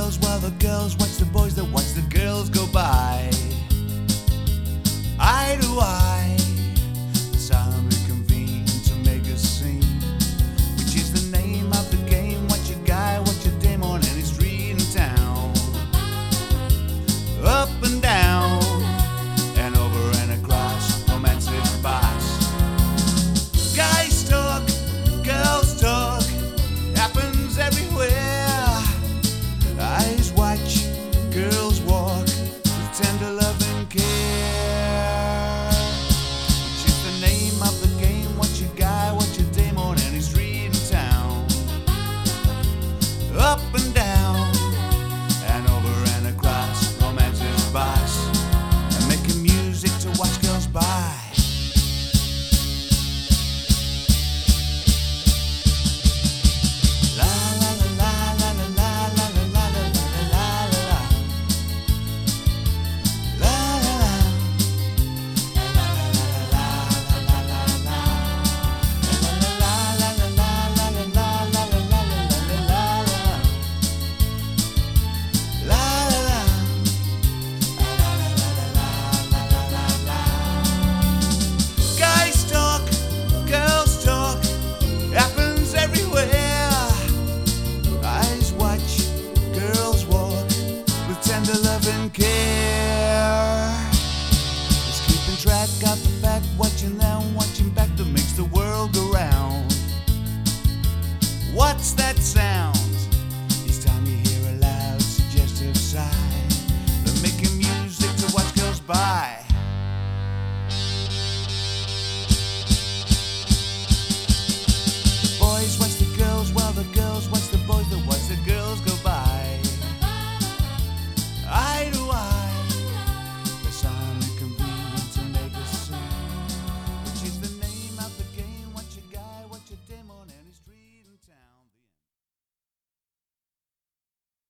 girls while the girls watch the boys that watch the girls go by. Eye to eye, solemnly convene to make a scene, which is the name of the game. Watch your guy, watch your dame on any street in town. Up and down, and over and across, romance is boss. Guys talk, girls talk, happens everywhere. Eyes watch, girls walk with tender love and care. Which is the name of the game. Watch your guy, watch your dame on any street in town. Up and down, and over and across, romance is boss. And making music to watch girls by. Care. It's keeping track of the fact, watching them, watching back, that makes the world go round. What's that sound? Each time you hear a loud, suggestive sigh, they're making music to watch girls by.